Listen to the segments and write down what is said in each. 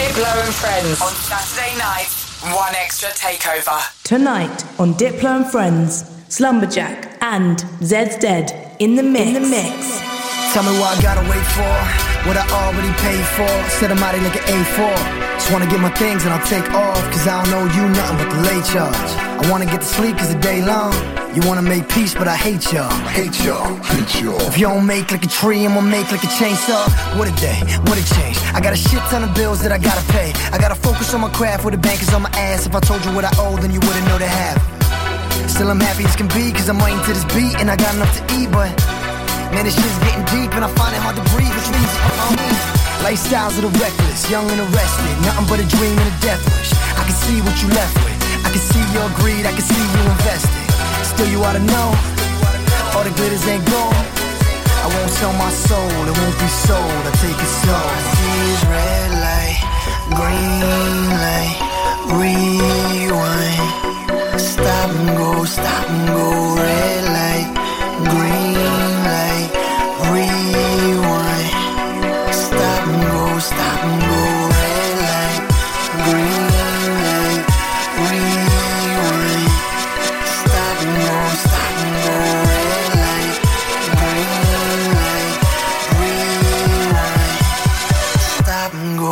Diplo and Friends on Saturday night. One Extra Takeover. Tonight on Diplo and Friends, Slumberjack and Zed's Dead in the mix. Tell me what I gotta wait for, what I already paid for. Set them out like an A4. Just wanna get my things and I'll take off, cause I don't know you nothing but the late charge. I wanna get to sleep cause the day long. You wanna make peace but I hate y'all. Hate y'all. If you don't make like a tree, I'ma make like a chainsaw. What a day, what a change. I got a shit ton of bills that I gotta pay. I gotta focus on my craft with the bankers on my ass. If I told you what I owe, then you wouldn't know the half. Still I'm happy as can be, cause I'm waiting to this beat and I got enough to eat, but man, this shit's getting deep and I find it hard to breathe, which means lifestyles of the reckless, young and arrested, nothing but a dream and a death wish. I can see what you left with, I can see your greed, I can see you invested. Still you oughta know, all the glitters ain't gold. I won't sell my soul, it won't be sold, I take it slow. I see is red light, green light, rewind. Stop and go, red light, green light, rewind. Stop and go, red light, green light, rewind. Stop and go, red light, green light, rewind. Stop and go.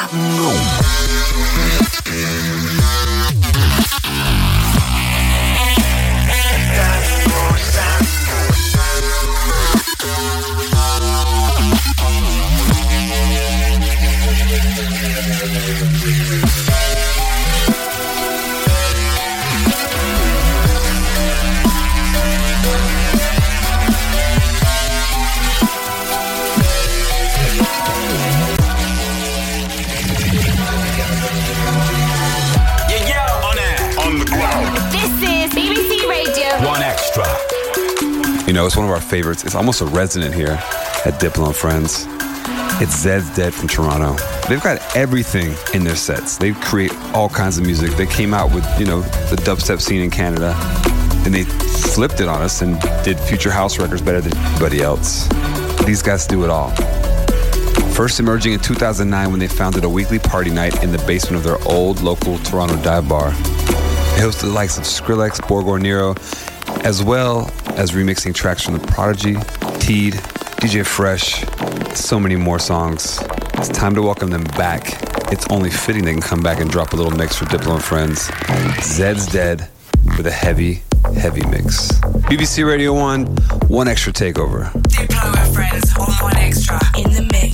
You know, it's one of our favorites. It's almost a resident here at Diplo and Friends. It's Zed's Dead from Toronto. They've got everything in their sets. They create all kinds of music. They came out with, you know, the dubstep scene in Canada, and they flipped it on us and did future house records better than anybody else. These guys do it all. First emerging in 2009 when they founded a weekly party night in the basement of their old local Toronto dive bar. They hosted the likes of Skrillex, Borgore Nero, as well as remixing tracks from The Prodigy, Teed, DJ Fresh, so many more songs. It's time to welcome them back. It's only fitting they can come back and drop a little mix for Diplo and Friends. Zed's Dead with a heavy, heavy mix. BBC Radio 1, One Extra Takeover. Diplo and Friends on One Extra. In the mix.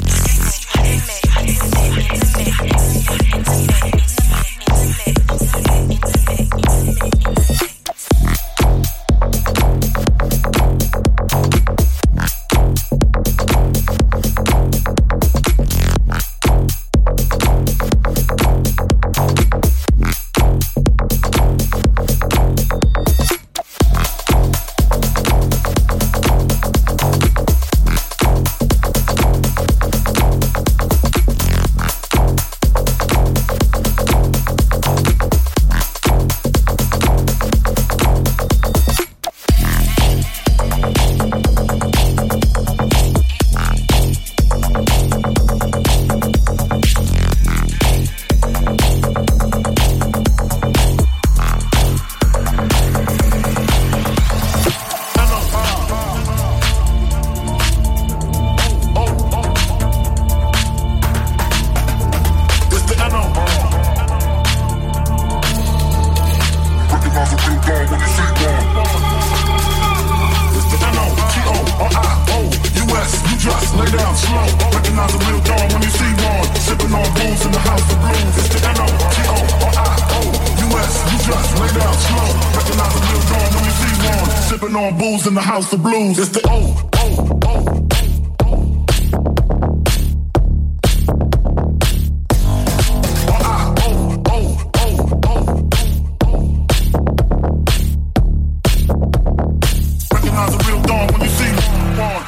In the house of blues, it's the recognize a real dawn when you see one.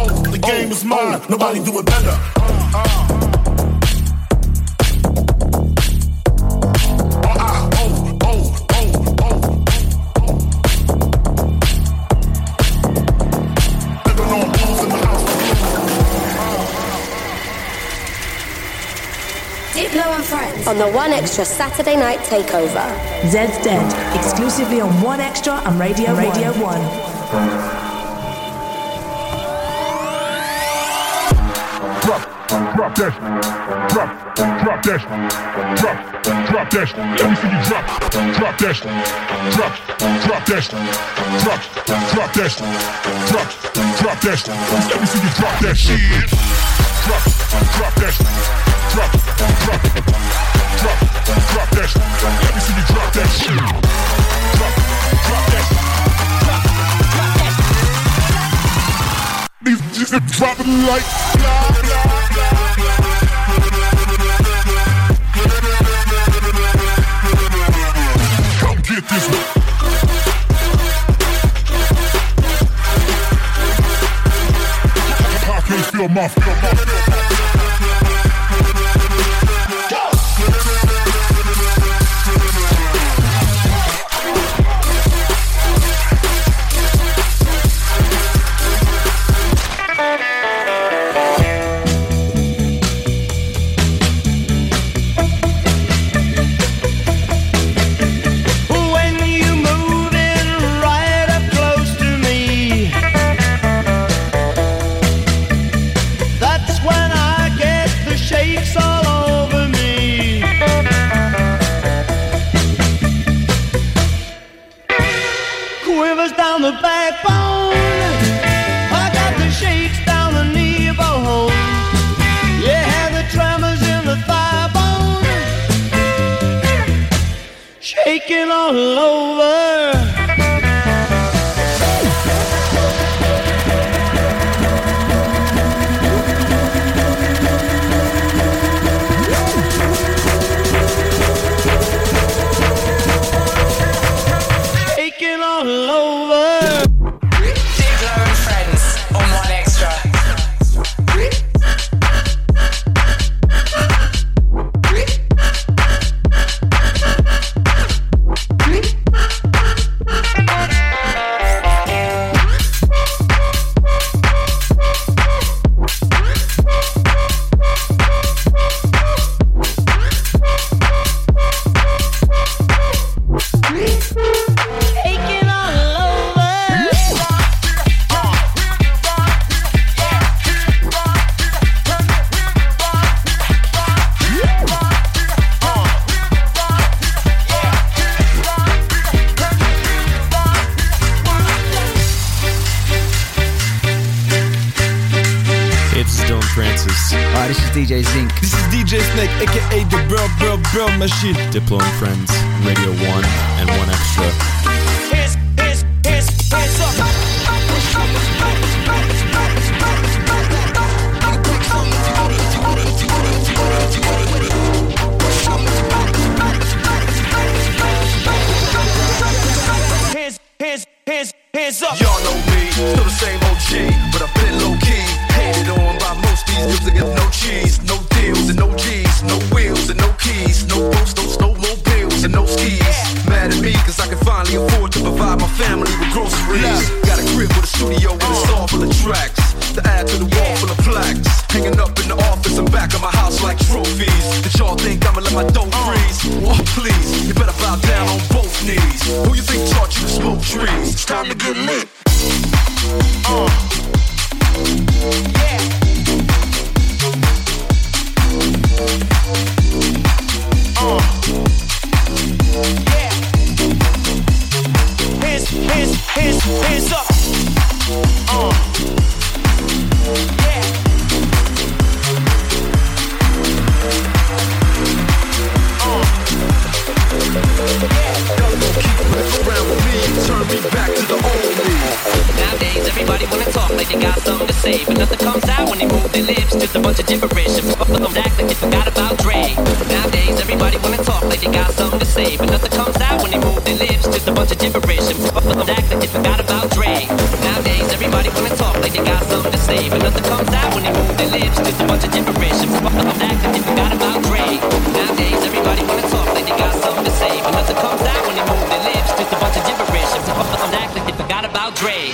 Nobody do it better. Diplo and Friends on the One Extra Saturday Night Takeover. Zed's Dead, exclusively on One Extra and Radio 1. Drop that, drop that, drop that. Let me see you drop that, drop that, drop that. Let me see you drop that shit. Drop that, drop that. Let me see you drop that shit. Drop that. These just dropping like blah blah. Get this one. I can't feel my down the backbone. I got the shakes down the knee bone. Yeah, the tremors in the thigh bone. Shaking all over. Shaking all over. Diplo and Friends on One Extra. DJ Zinc. This is DJ Snake, aka the Bro Machine. Diplo and Friends, Radio 1 and One Extra. Hands up. Hands up. Y'all know me, still the same OG, but I've been low key. Hated on by most these music and no cheese, no deals and no G's, no wheels and no keys, no boats, no snowmobiles and no skis. Mad at me cause I can finally afford to provide my family with groceries. Got a crib with a studio and a song full of tracks to add to the wall full of plaques. Hanging up in the office and back of my house like trophies. Did y'all think I'ma let my dough freeze? Oh please, you better bow down on both knees. Who you think taught you to smoke trees? It's time to get lit. Yeah. Yeah. Hands up. Yeah. Around with me, turn me back to the old me. Nowadays, everybody wanna talk like they got something to say, but nothing comes out when they move their lips. Just a bunch of gibberish and act like they forgot about Dre. Nowadays, everybody wanna talk like they got something to say, but nothing comes out when they move their lips. Just a bunch of gibberish and act like they forgot about Dre. Nowadays, everybody wanna talk like they got something to say, but nothing comes out when they move their lips. Just a bunch of gibberish and act like they forgot about Dre. Nowadays, everybody wanna talk like they got something to say, but nothing comes out when they move their lips. Just a bunch of gibberish and act like they forgot about Dre.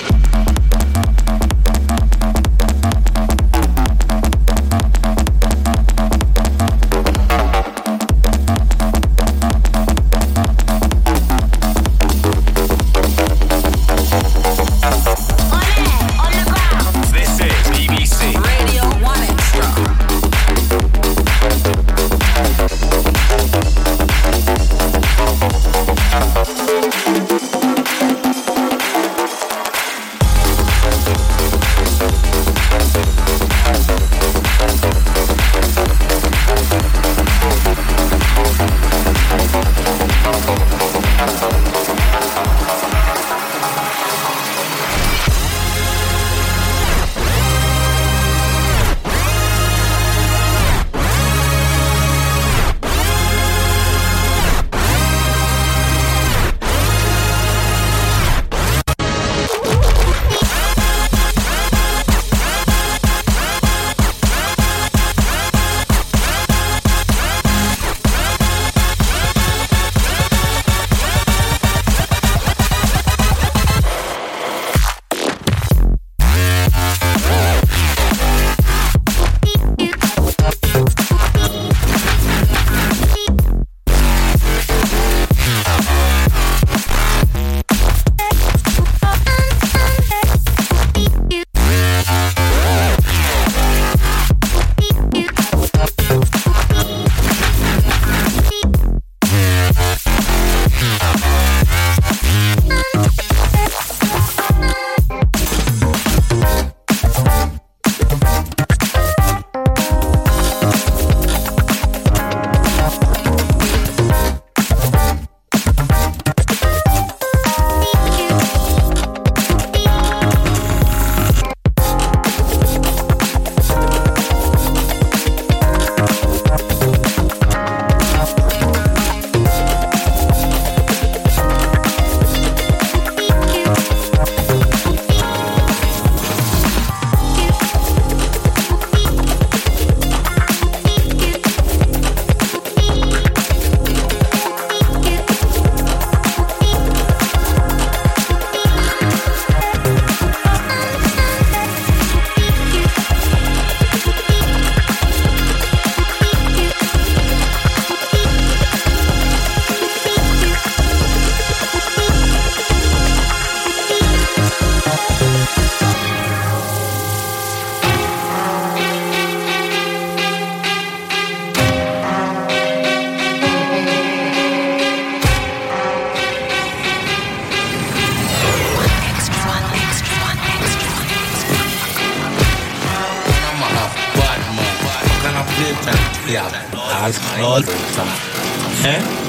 girl. All time. Eh?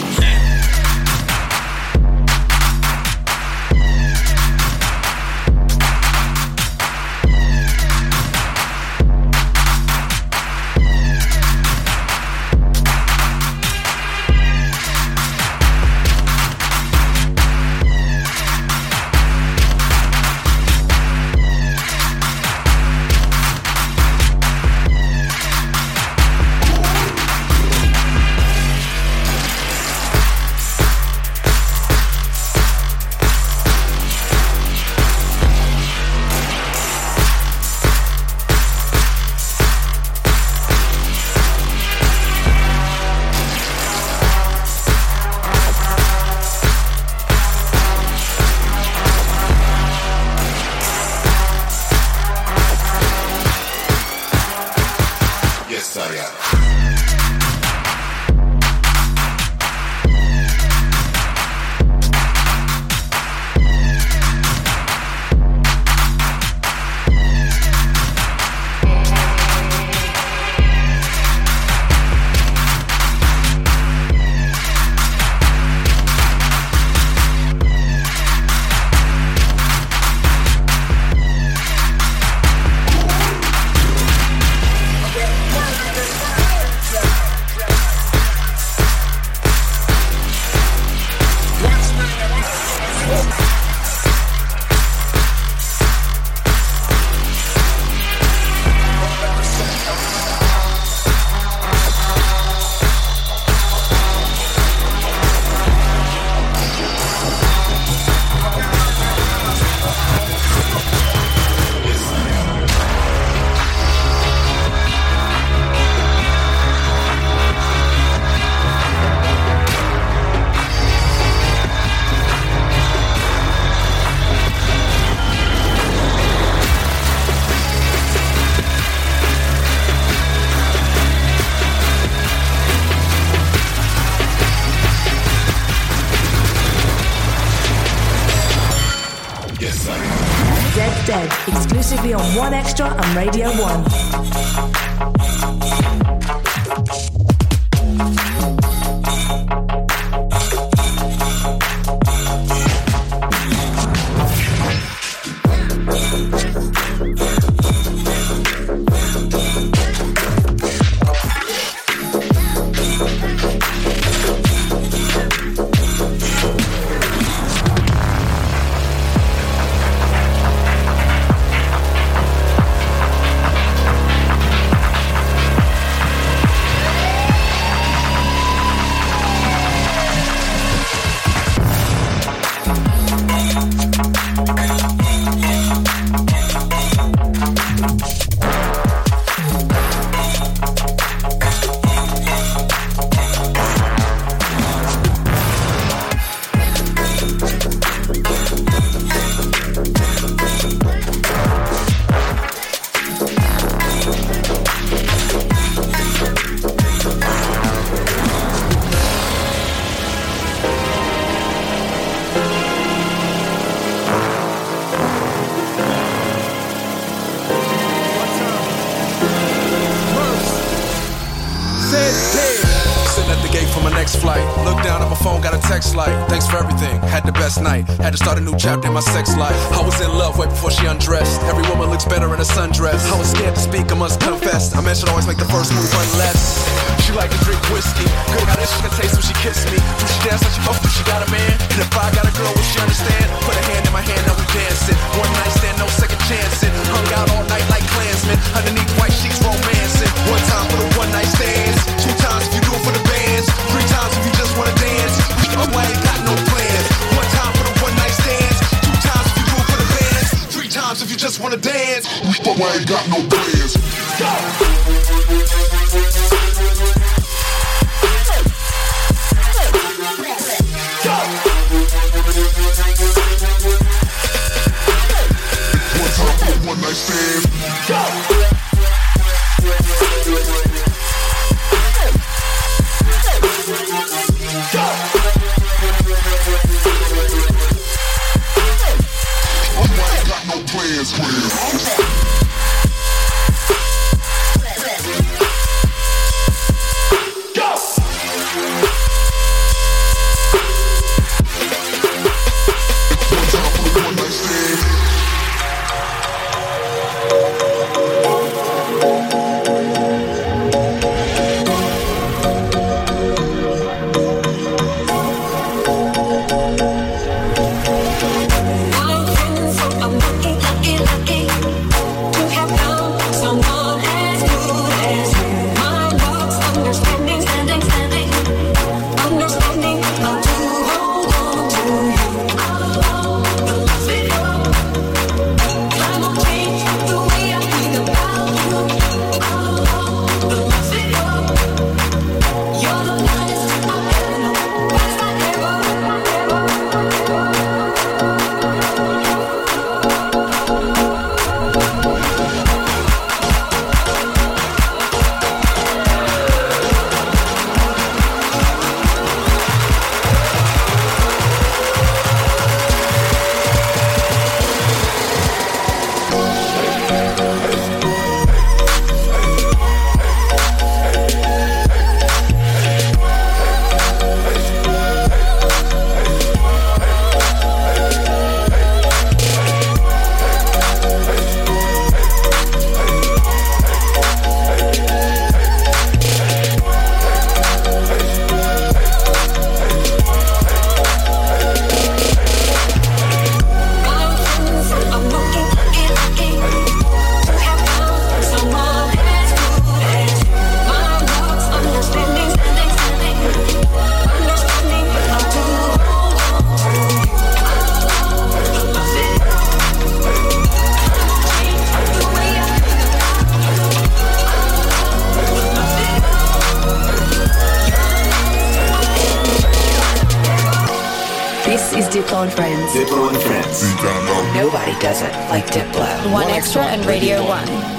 Zed's Dead, exclusively on One Extra and Radio 1. Had to start a new chapter in my sex life. I was in love way before she undressed. Every woman looks better in a sundress. I was scared to speak, I must confess. A man should always make the first move unless she like to drink whiskey. Girl got it, she can taste when she kissed me. Do she dance like she both do she got a man? And if I got a girl, will she understand? Put a hand in my hand, now we dancing. One night stand, no second chancing. Hung out all night like Klansmen. Underneath white sheets, romancing. One time for the one night stands. 2 times if you do it for the bands. 3 times if you just wanna dance. Oh, I ain't got no plans. 1 time for the one night stands. 2 times if you do it for the bands. 3 times if you just wanna dance. Oh, I ain't got no plans. Go! One night stand. Go! Go! Oh, I ain't got no plans. Diplo and Friends. Diplo and Friends. Nobody does it like Diplo. One Extra and Radio 1.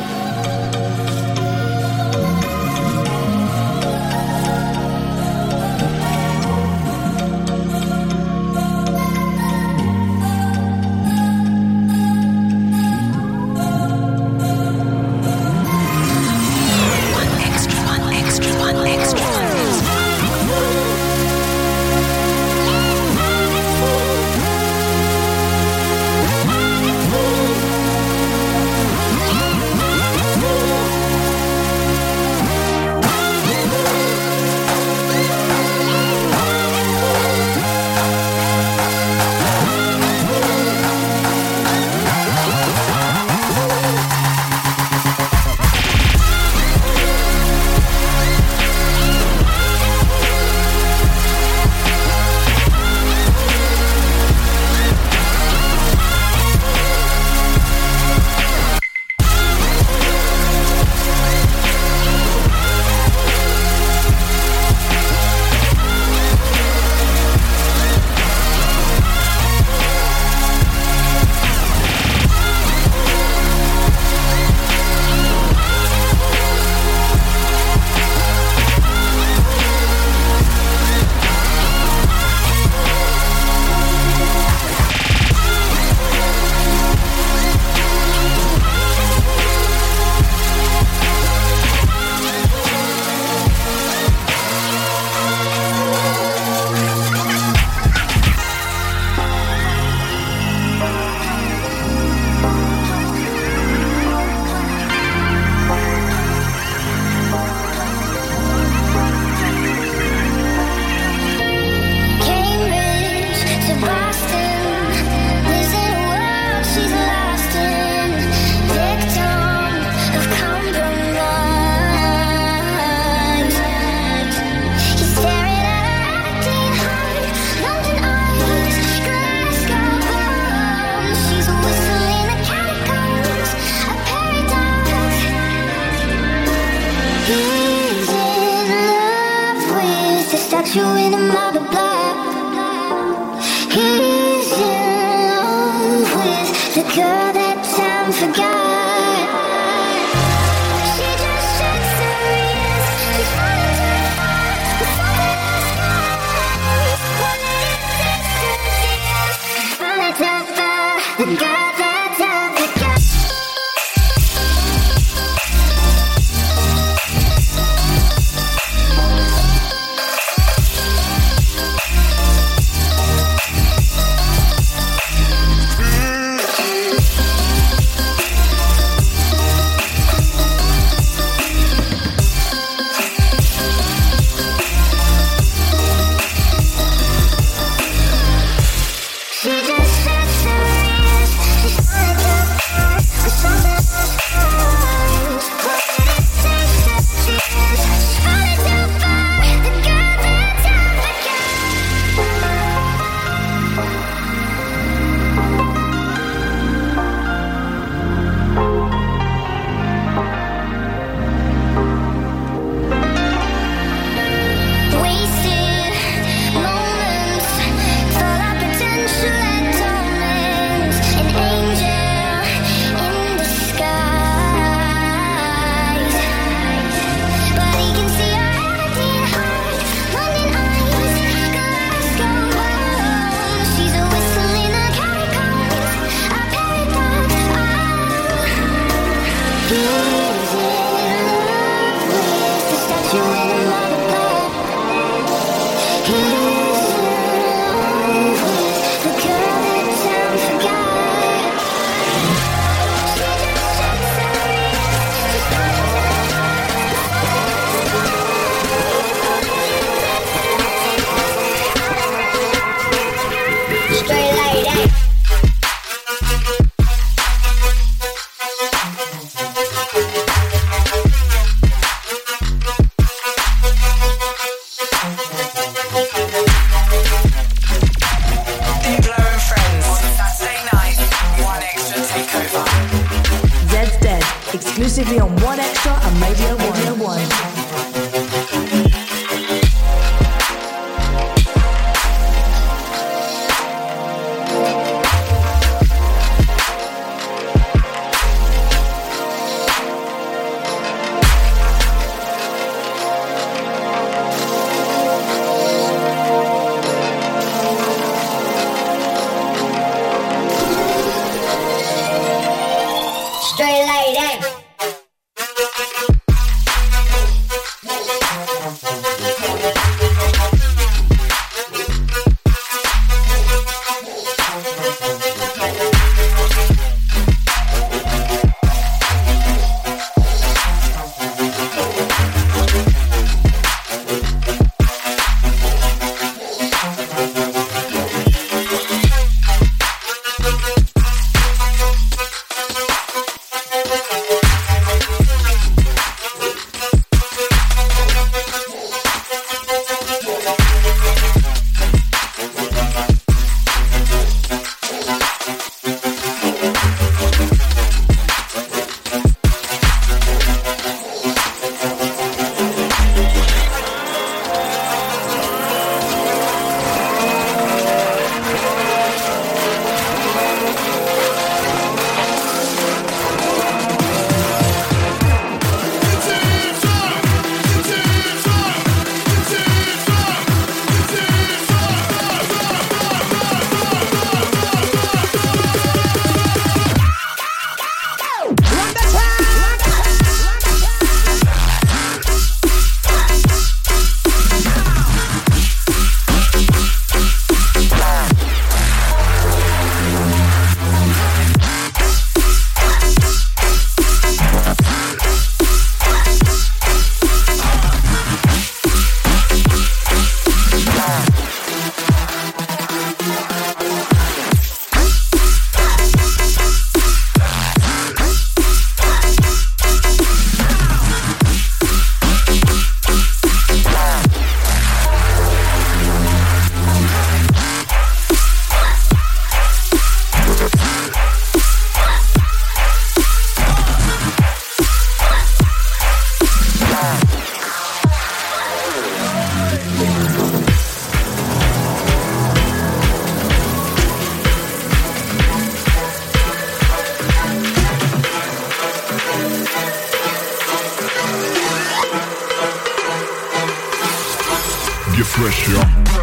Get fresh, y'all.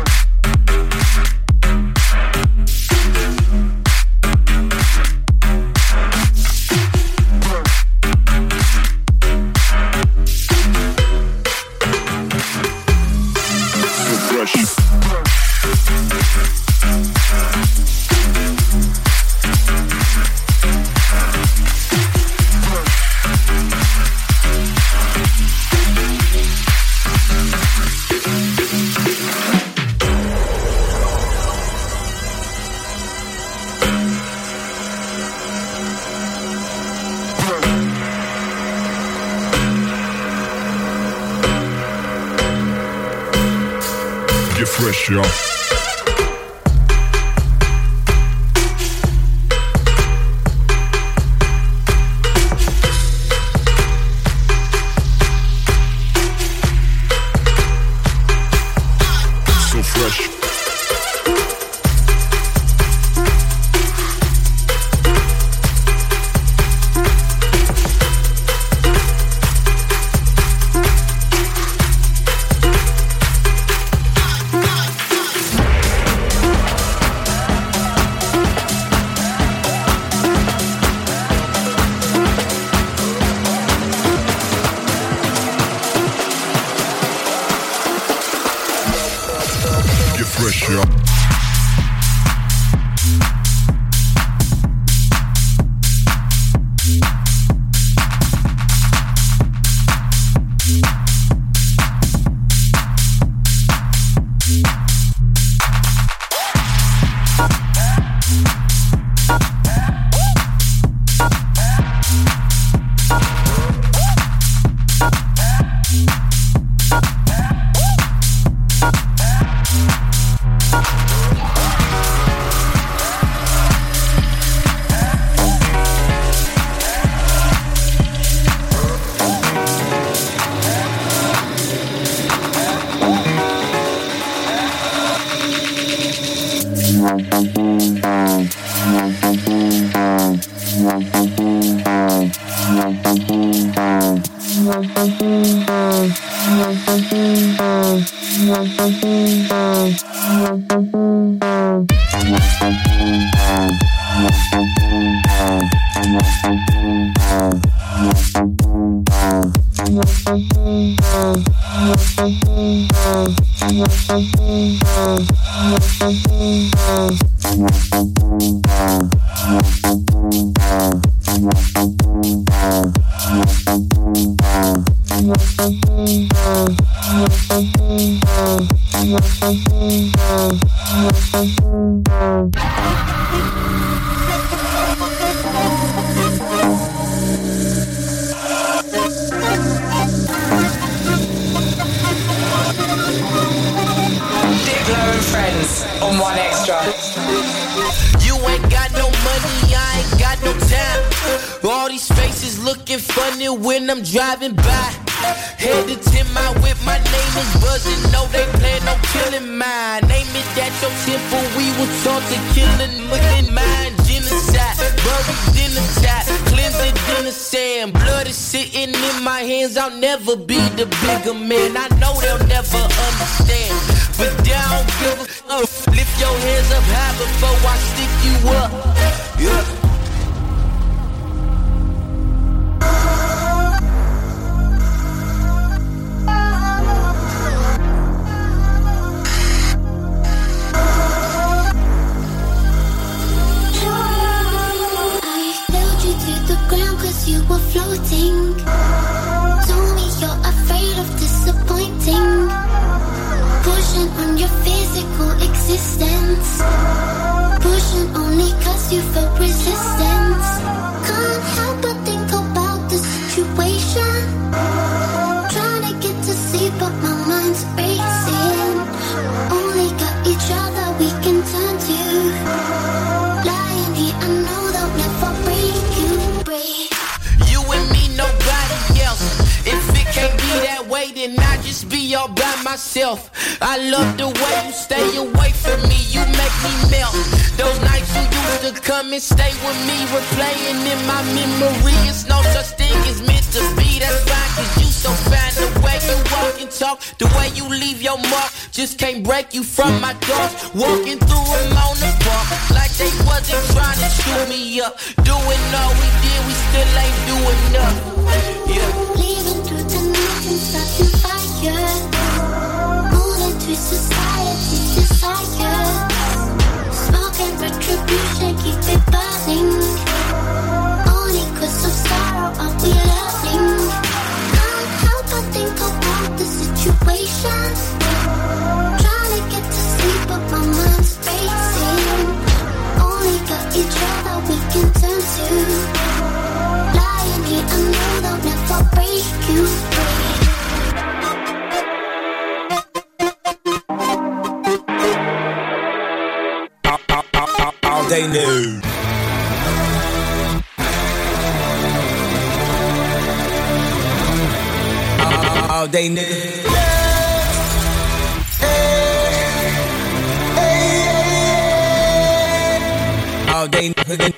Fresh, y'all. So fresh. Fresh, y'all. On One Extra. You ain't got no money, I ain't got no time. All these faces looking funny when I'm driving by. Headed to my whip, my name is buzzing. No, they plan on killing mine. Name it at your temple, we were taught to killing looking mine. Genocide, buried in the tide, cleansing in the sand. Blood is sitting in my hands, I'll never be the bigger man. I know they'll never understand, but they don't give a fuck. Lift your hands up high before I stick you up. Yeah. You were floating. Told me you're afraid of disappointing. Pushing on your physical existence. Pushing only cause you felt resistance. Can't help but think about the situation. Trying to get to sleep but my mind's racing. Only got each other we can turn to. Lying here I know they'll never break you, break. Nobody else. If it can't be that way, then I just be all by myself. I love the way you stay away from me, you make me melt. Those nights you used to come and stay with me, replaying in my memory. It's no such thing as meant to be, that's fine, cause you so fine. The way you walk and talk, the way you leave your mark, just can't break you from my thoughts. Walking through them on the park, like they wasn't trying to shoot me up. Doing all we did, we still ain't doing enough. Yeah. Leaving through the night and starting fire. Moving to society's desire. Smoking retribution, keep it burning. Only cause of sorrow are we loving. Can't help but think about the situation. Trying to get to sleep but my mind's racing. Only got each other we can turn to. Lying here, I know they'll never break you free. All they knew. All they knew. All they knew.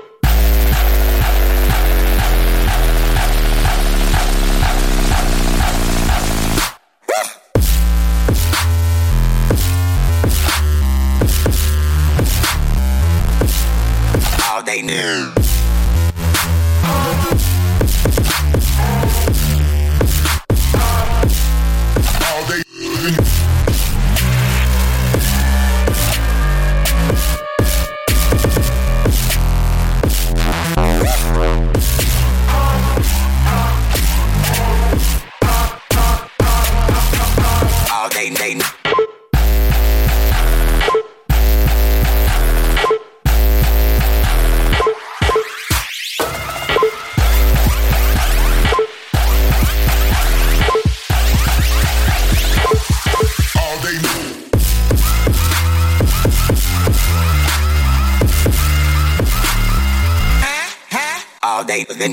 All they knew. Then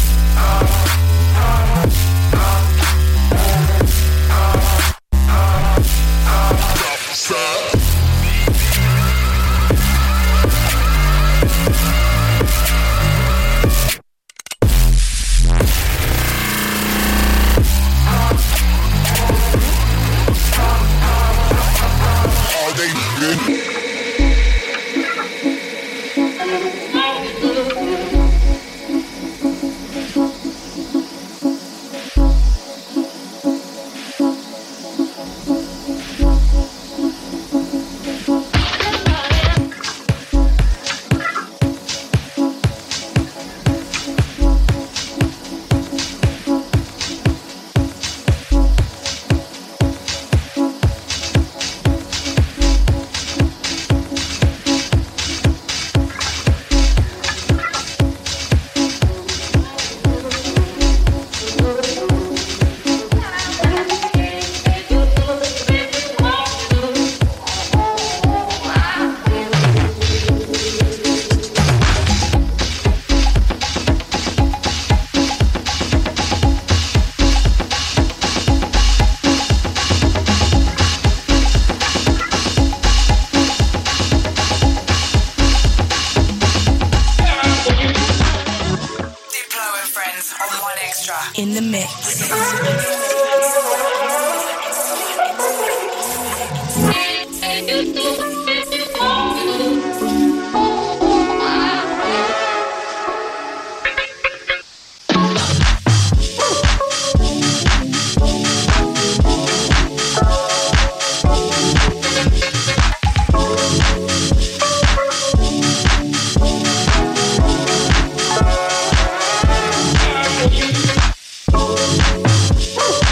in the mix. Woo!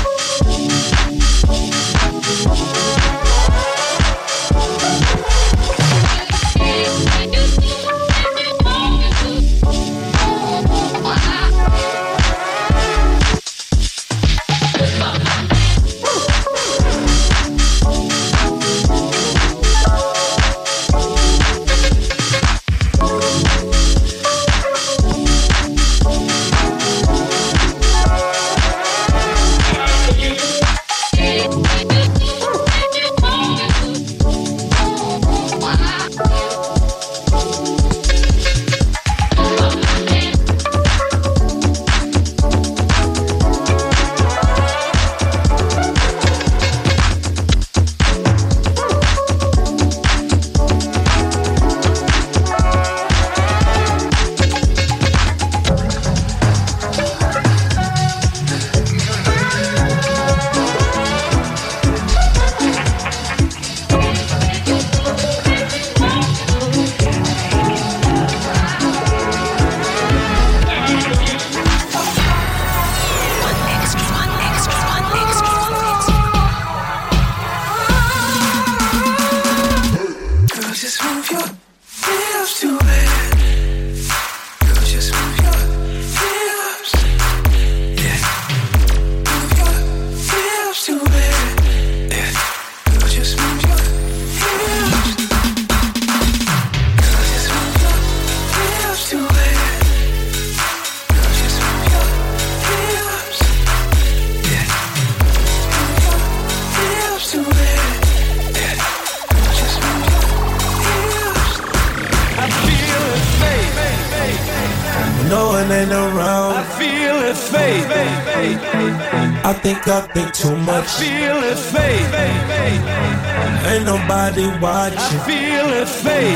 it ain't around. I feel it fade. I think too much. I feel it fade. Ain't nobody watching. I feel it fade.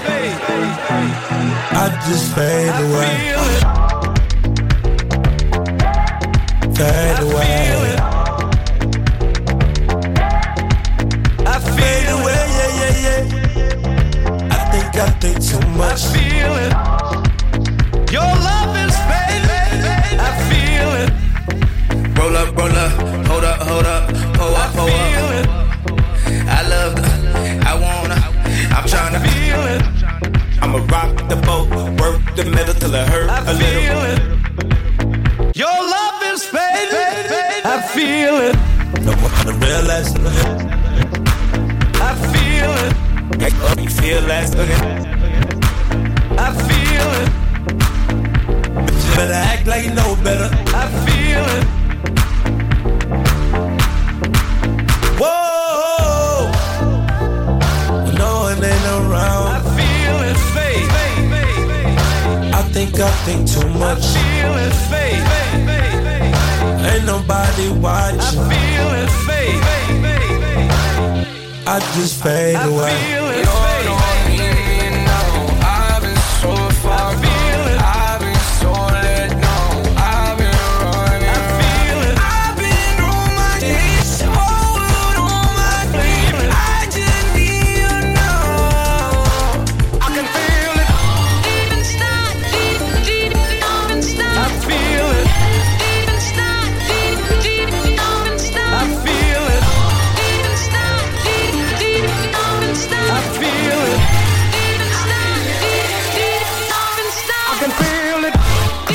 I just fade away. Fade away. I feel away, yeah. I think too much. I feel it. Your love is fading. I feel it. Roll up, hold up, hold up. I love the, I wanna, I'm tryna feel it. I'ma rock the boat, work the middle till it hurt a little. I feel it. Your love is fading. I feel it. No more to realize. I feel it. You feel less, okay? I feel it. But you better act like you know better. I feel it. Whoa, no, it ain't around. I feel it fade. I think too much. I feel it fade. Ain't nobody watching. I feel it fade. I just fade away. I feel it fade. I've been so far. I feel it. I've been so let go. I've been running. I feel it. I've been on my knees, on my feet. I just need you now. I can feel it. I feel it. I feel it. I feel it. I can feel it.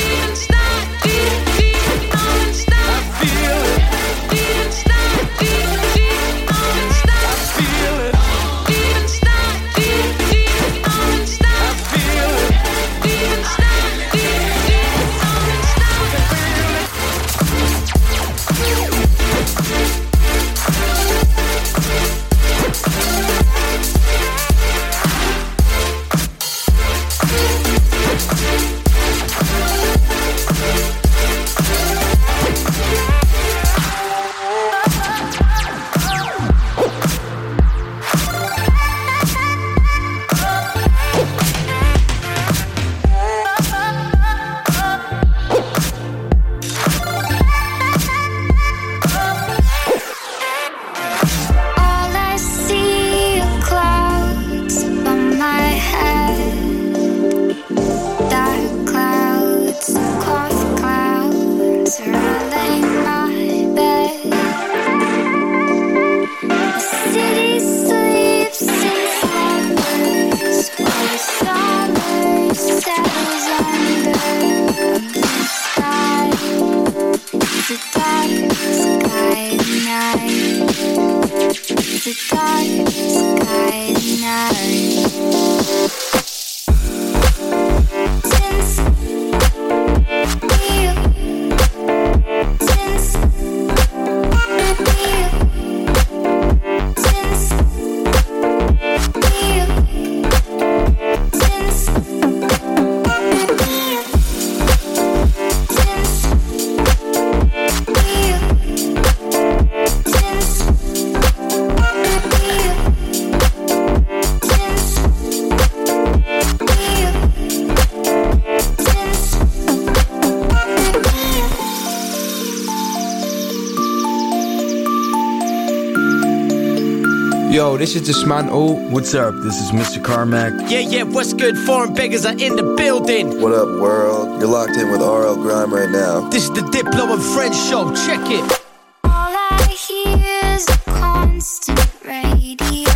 Yo, this is Dismantle. What's up? This is Mr. Carmack. Yeah, what's good? Foreign beggars are in the building. What up, world? You're locked in with RL Grime right now. This is the Diplo and Friends show. Check it. All I hear is a constant radio.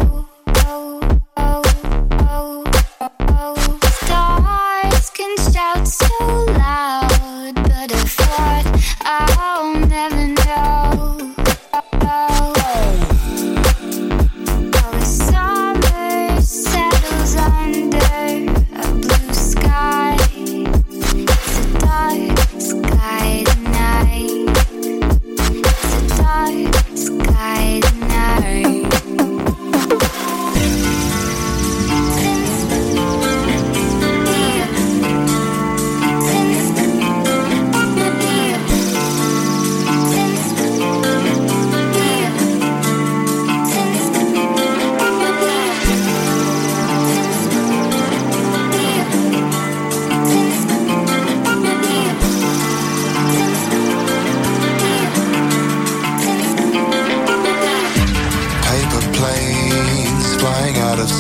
Stars can shout so loud, but if what I'll never know. Summer settles under a blue sky. It's a dark sky tonight.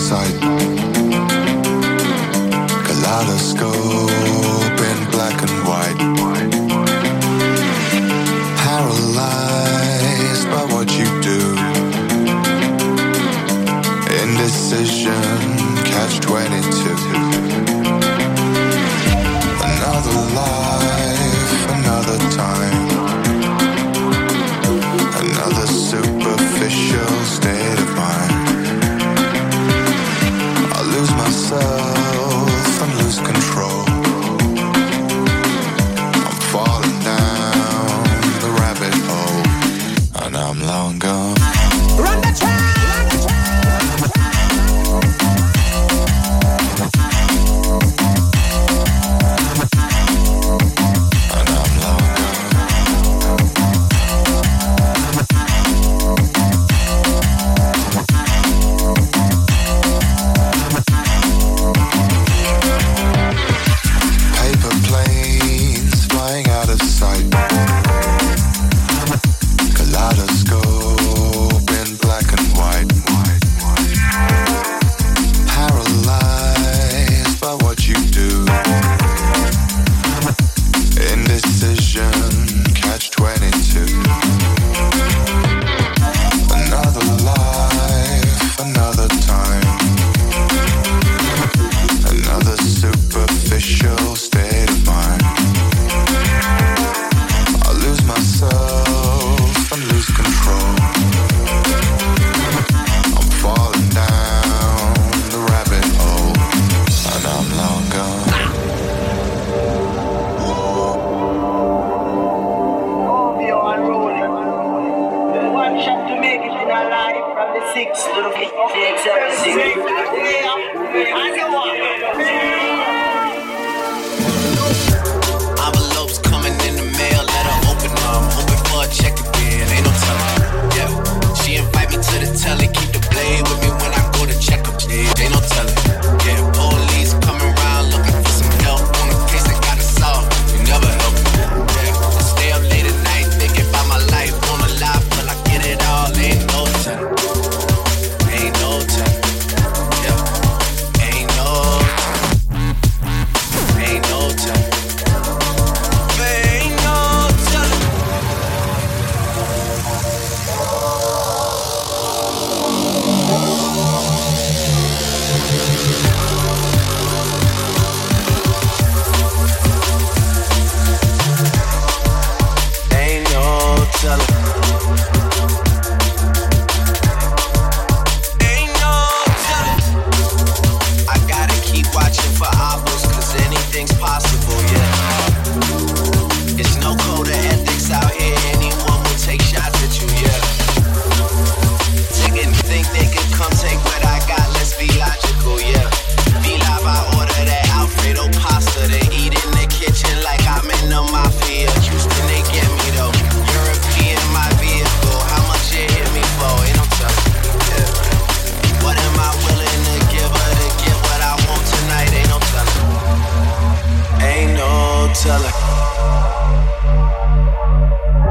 sight. Kaleidoscope in black and white. Paralyzed by what you do. Indecision, catch-22. Another life, another time. Another superficial state of mind. I lose myself and lose control. I'm falling down the rabbit hole, and I'm long gone. Run the track!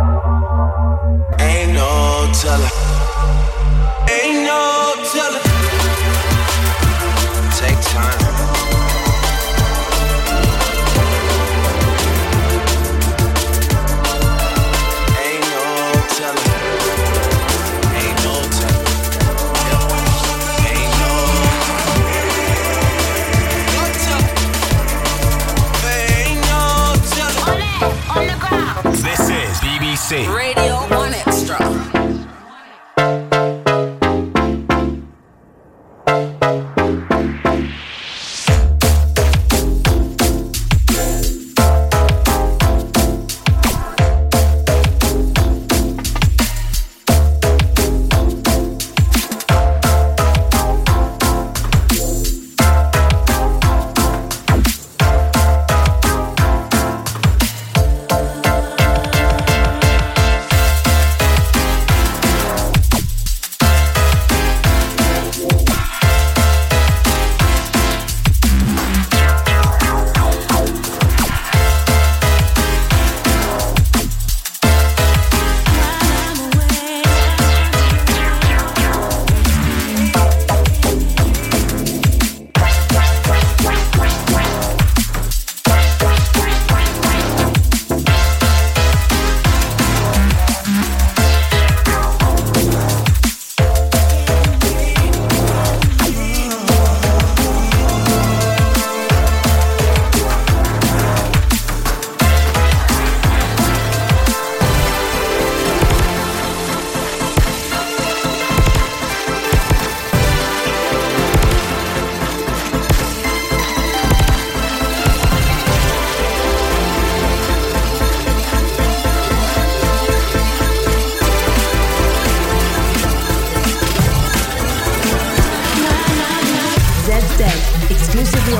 Ain't no telling.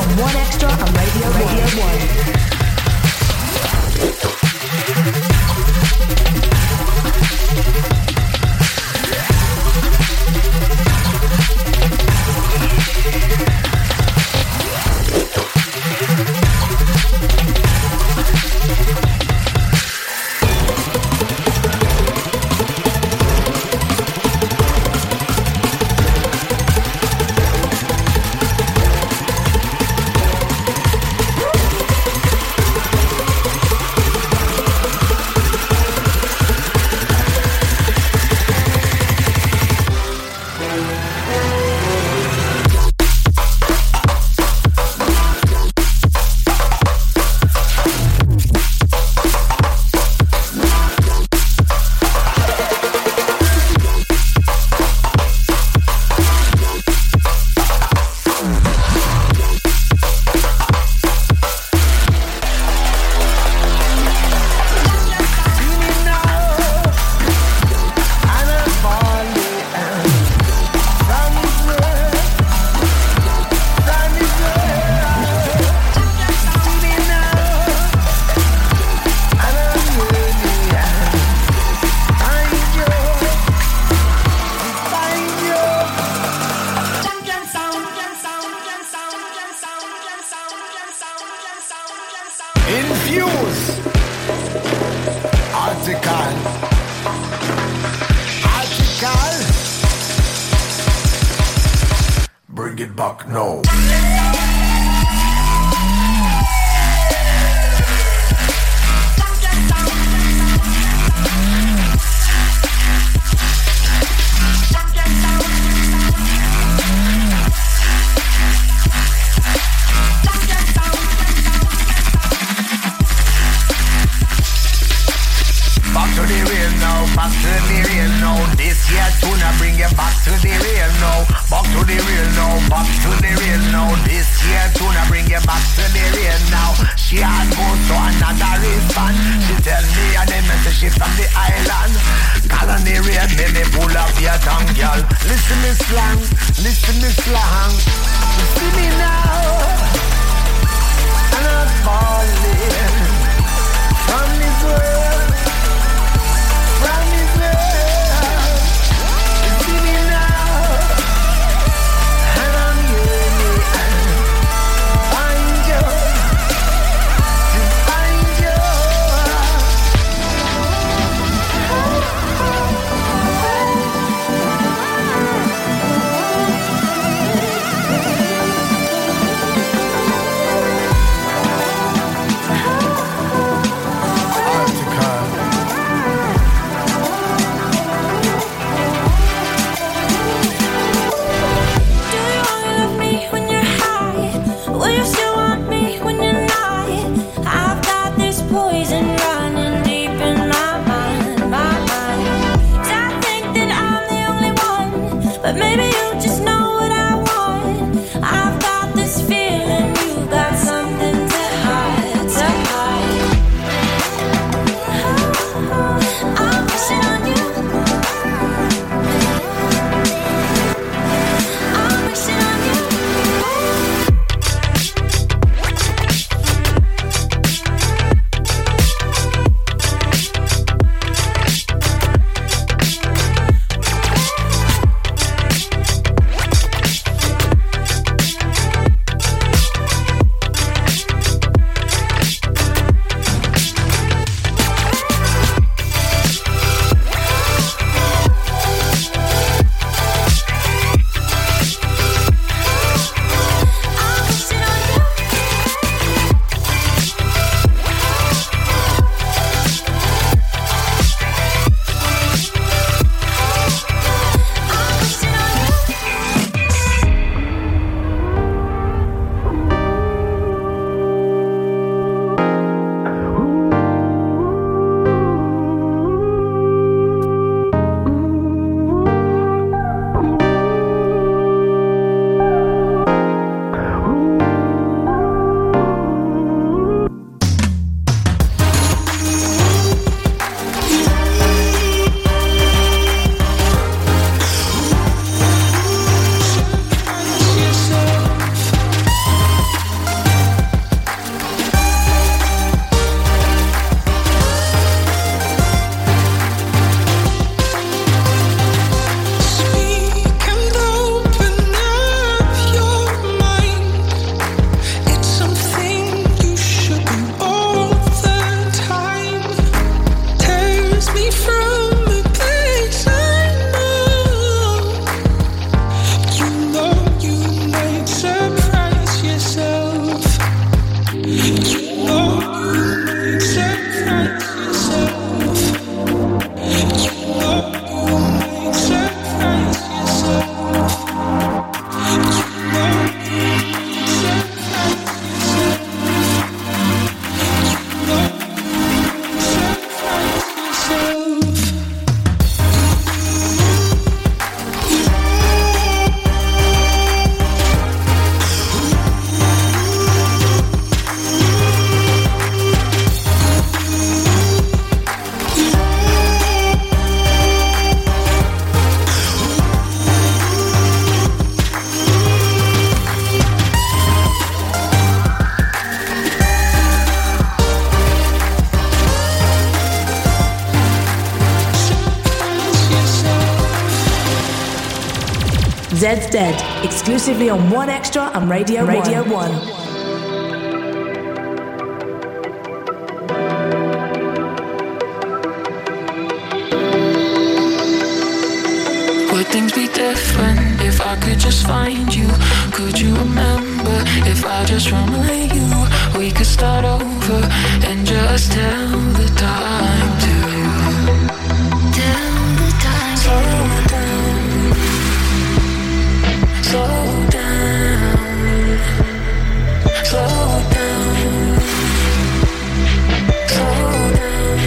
on 1Xtra and Radio 1. Zed's Dead, exclusively on 1Xtra and Radio 1. Would things be different if I could just find you? Could you remember if I just remind you? We could start over and just tell the time to tell the time. Slow down, slow down, slow down.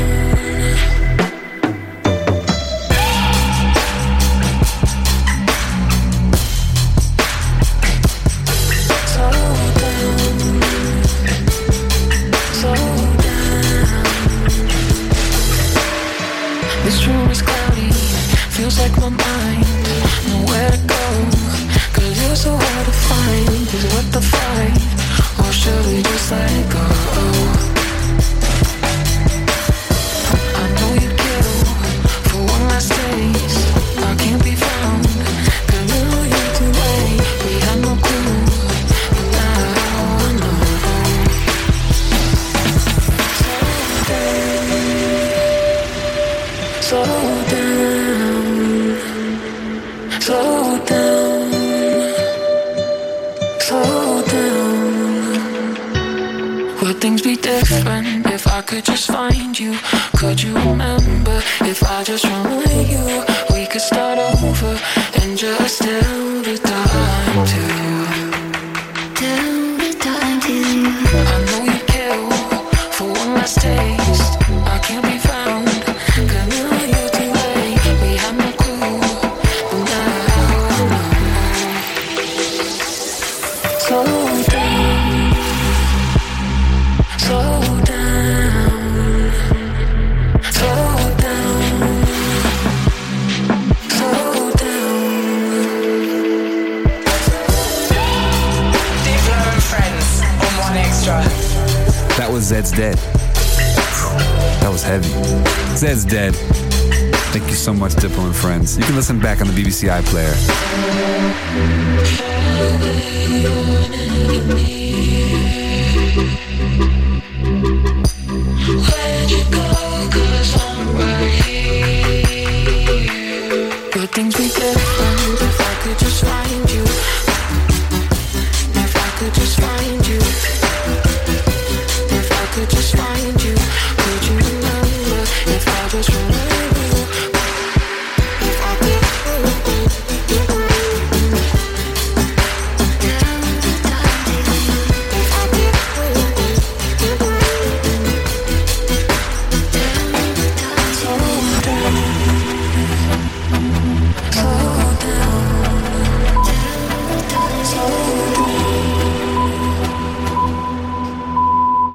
This room is cloudy, feels like my mind, nowhere to go, 'cause you're so hard to find. Is it worth the fight, or should we just let go? I know you kill for one last taste. I can't be found, 'cause now you're too late. We had no clue, but now I know. Slow down, slow down, slow down. Would things be different if I could just find you? Could you remember if I just remind you? We could start over and just tell the time to tell the time to. I know you kill for one last taste. I can't be found, 'cause now you're too late. We had no clue, but now I know. Slow down, slow down, slow down, slow down. Diplo and Friends on 1Xtra. That was Zed's Dead. That was heavy. Zed's Dead. Thank you so much, Diplo and Friends. You can listen back on the BBC iPlayer. Enemy.